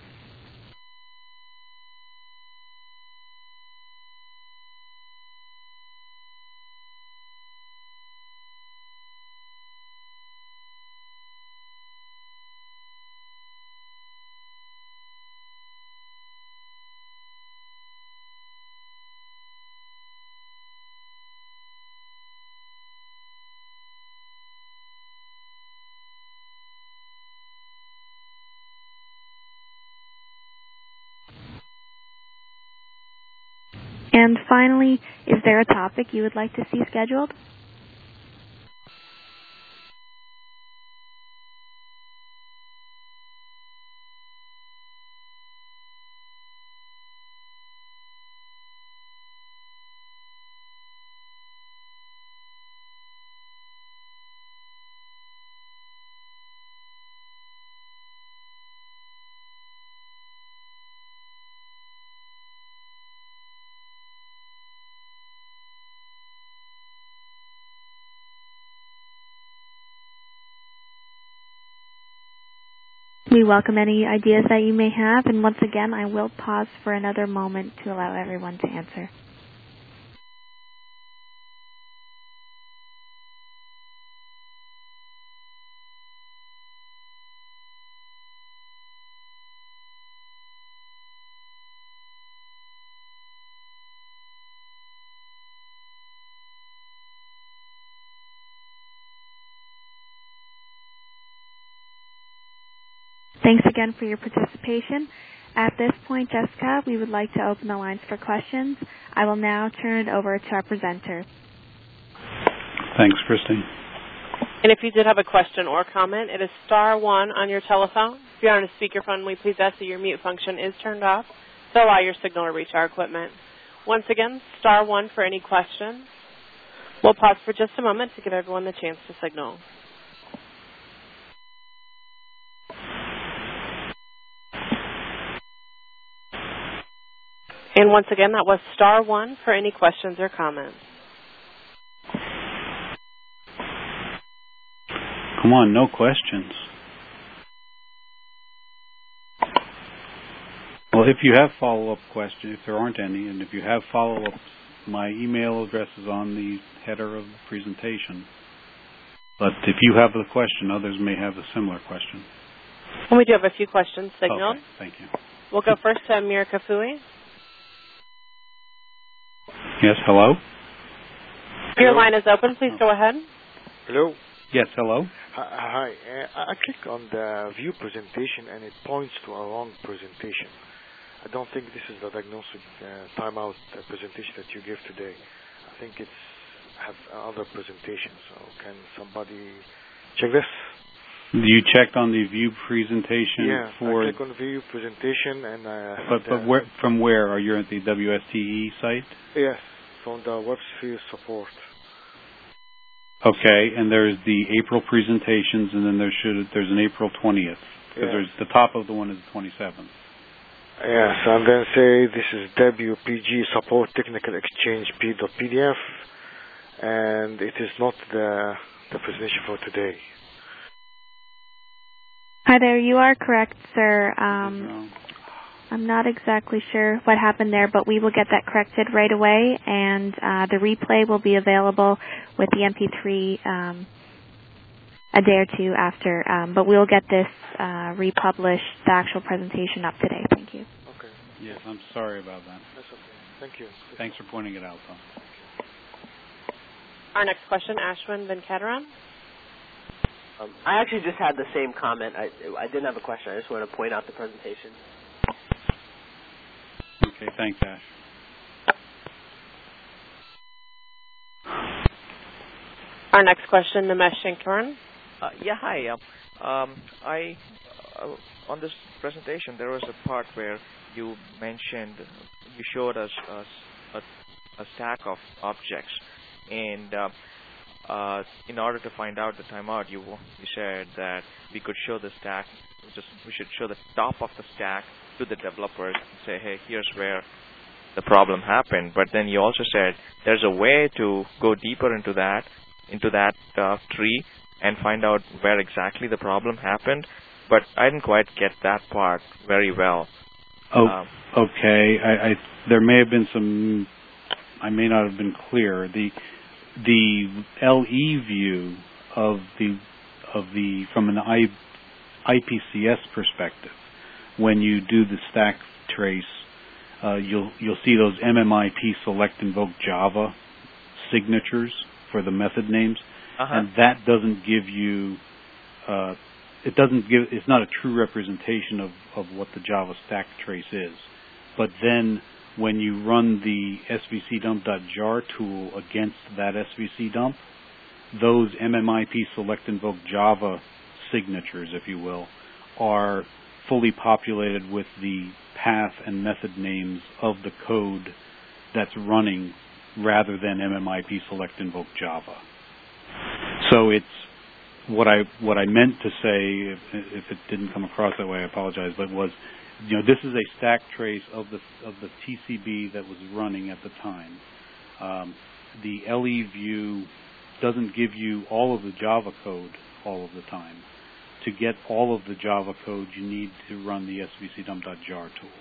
S2: And finally, is there a topic you would like to see scheduled? We welcome any ideas that you may have, and once again, I will pause for another moment to allow everyone to answer. Thanks again for your participation. At this point, Jessica, we would like to open the lines for questions. I will now turn it over to our presenter.
S3: Thanks, Christy.
S1: And if you did have a question or comment, it is *1 on your telephone. If you're on a speakerphone, we please ask that your mute function is turned off to allow your signal to reach our equipment. Once again, *1 for any questions. We'll pause for just a moment to give everyone the chance to signal. And once again, that was *1 for any questions or comments.
S3: Come on, no questions. Well, if you have follow-up questions, if there aren't any, and if you have follow-ups, my email address is on the header of the presentation. But if you have the question, others may have a similar question.
S1: And we do have a few questions signaled.
S3: Okay, thank you.
S1: We'll go first to Amir Kafui.
S3: Yes, hello?
S1: Your line is open. Please go ahead.
S4: Hello?
S3: Yes, hello?
S4: Hi. I click on the view presentation and it points to a wrong presentation. I don't think this is the diagnostic timeout presentation that you gave today. I think it's have other presentations. So can somebody check this?
S3: You checked on the view presentation?
S4: Yeah,
S3: for...
S4: I click on view presentation and...
S3: But where, from where? Are you at the WSTE site?
S4: Yes, from the WebSphere support.
S3: Okay, and there's the April presentations, and then there's an April 20th. Because there's the top of the one is the 27th.
S4: Yes, and then say this is WPG support technical exchange p.pdf, and it is not the presentation for today.
S2: Hi there, you are correct, sir. I'm not exactly sure what happened there, but we will get that corrected right away, and the replay will be available with the MP3 a day or two after. But we'll get this republished, the actual presentation up today. Thank you.
S4: Okay.
S3: Yes, I'm sorry about that.
S4: That's okay. Thank you.
S3: Thanks for pointing it out, though.
S1: Our next question, Ashwin Venkataram.
S5: I actually just had the same comment. I didn't have a question. I just want to point out the presentation.
S3: Okay, thanks, Ash.
S1: Our next question, Nimesh Shankaran.
S6: Yeah, hi. On this presentation, there was a part where you showed us a stack of objects, and in order to find out the timeout, you said that we could show the stack. We should show the top of the stack to the developers and say, hey, here's where the problem happened. But then you also said there's a way to go deeper into that tree and find out where exactly the problem happened, but I didn't quite get that part very well.
S3: Okay. There may have been some. I may not have been clear. The LE view of the from an IPCS perspective, when you do the stack trace, you'll see those MMIP select invoke Java signatures for the method names, and that doesn't give you. It's not a true representation of what the Java stack trace is. But then when you run the svcdump.jar tool against that svc dump, those MMIP select invoke Java signatures, if you will, are fully populated with the path and method names of the code that's running rather than MMIP select invoke Java. So it's what I meant to say, if it didn't come across that way, I apologize, but was, this is a stack trace of the TCB that was running at the time. The LE view doesn't give you all of the Java code all of the time. To get all of the Java code, you need to run the svcdump.jar tool.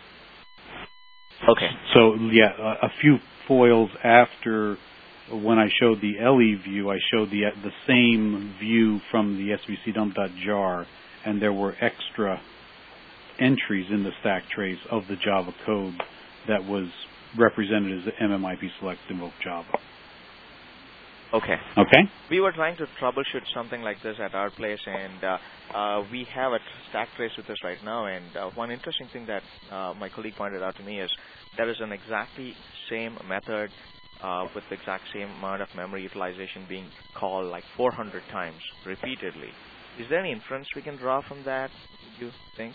S6: Okay.
S3: So yeah, a few foils after, when I showed the LE view, I showed the same view from the svcdump.jar, and there were extra entries in the stack trace of the Java code that was represented as the MMIP select invoke Java.
S6: Okay.
S3: Okay.
S6: We were trying to troubleshoot something like this at our place, and we have a stack trace with us right now. And one interesting thing that my colleague pointed out to me is there is an exactly same method with the exact same amount of memory utilization being called like 400 times repeatedly. Is there any inference we can draw from that, do you think?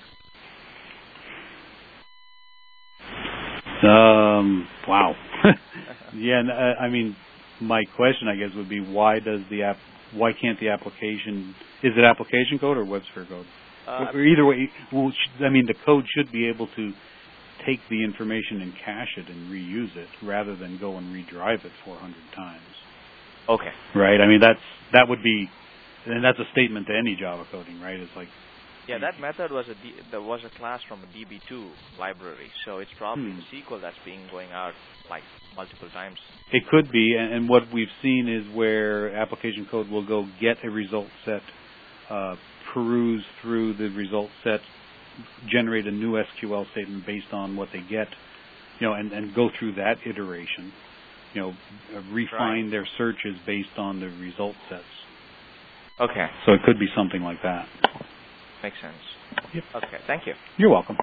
S3: Wow. Yeah, I mean, my question, I guess, would be why can't the application, is it application code or WebSphere code? Or either way, the code should be able to take the information and cache it and reuse it rather than go and redrive it 400 times.
S6: Okay.
S3: Right? I mean, that would be, and that's a statement to any Java coding, right? It's like,
S6: yeah, that method was a class from a DB2 library, so it's probably the SQL that's going out like multiple times.
S3: It could be, and what we've seen is where application code will go get a result set, peruse through the result set, generate a new SQL statement based on what they get, and go through that iteration, refine their searches based on the result sets.
S6: Okay.
S3: So it could be something like that.
S6: Makes sense.
S3: Yep.
S6: Okay, thank you.
S3: You're welcome.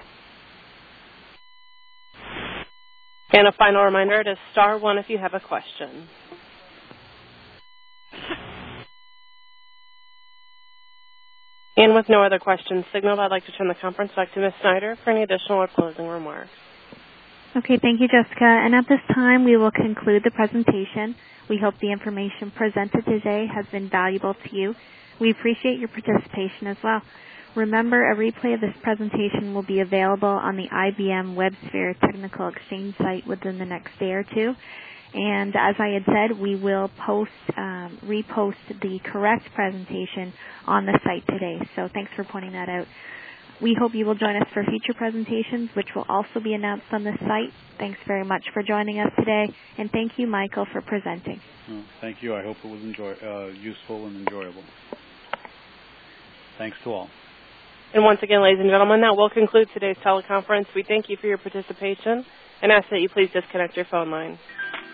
S1: And a final reminder, it is *1 if you have a question. And with no other questions signaled, I'd like to turn the conference back to Ms. Snyder for any additional or closing remarks.
S2: Okay, thank you, Jessica. And at this time, we will conclude the presentation. We hope the information presented today has been valuable to you. We appreciate your participation as well. Remember, a replay of this presentation will be available on the IBM WebSphere Technical Exchange site within the next day or two. And as I had said, we will repost the correct presentation on the site today. So thanks for pointing that out. We hope you will join us for future presentations, which will also be announced on the site. Thanks very much for joining us today. And thank you, Michael, for presenting.
S3: Thank you. I hope it was useful and enjoyable. Thanks to all.
S1: And once again, ladies and gentlemen, that will conclude today's teleconference. We thank you for your participation and ask that you please disconnect your phone line.